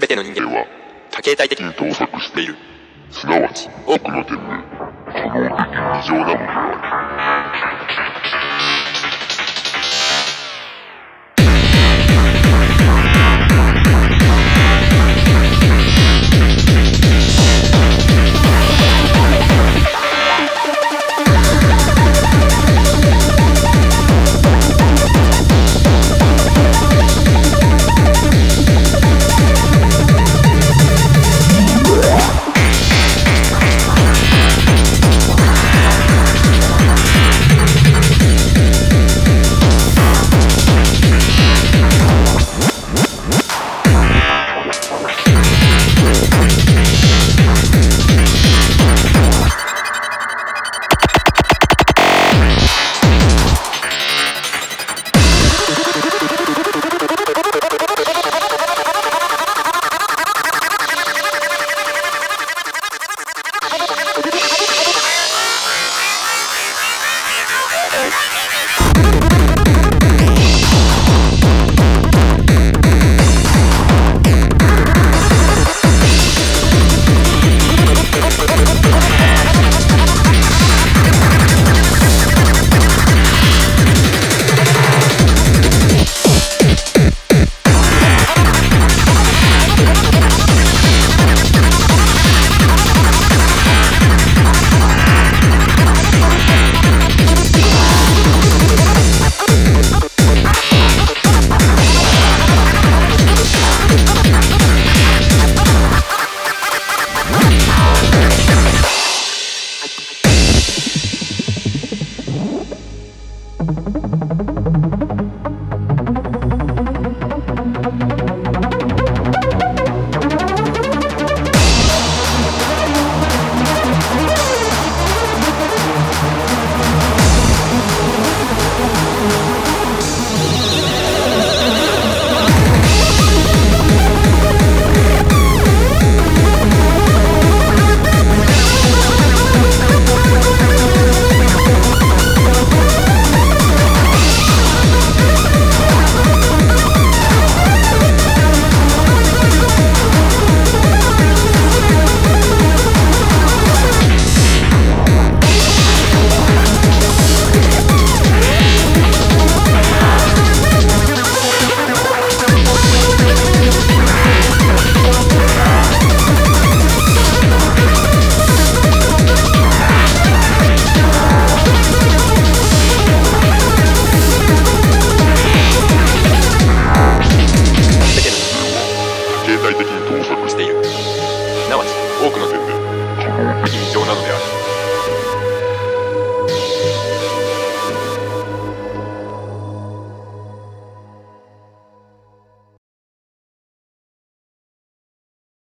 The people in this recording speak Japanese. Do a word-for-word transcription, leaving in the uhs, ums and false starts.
べての人間は多形態的に盗作している。すなわち多くの点で可能的に異常なのである。経済的に盗作している。すなわち多くの点で可能的に異常なのである。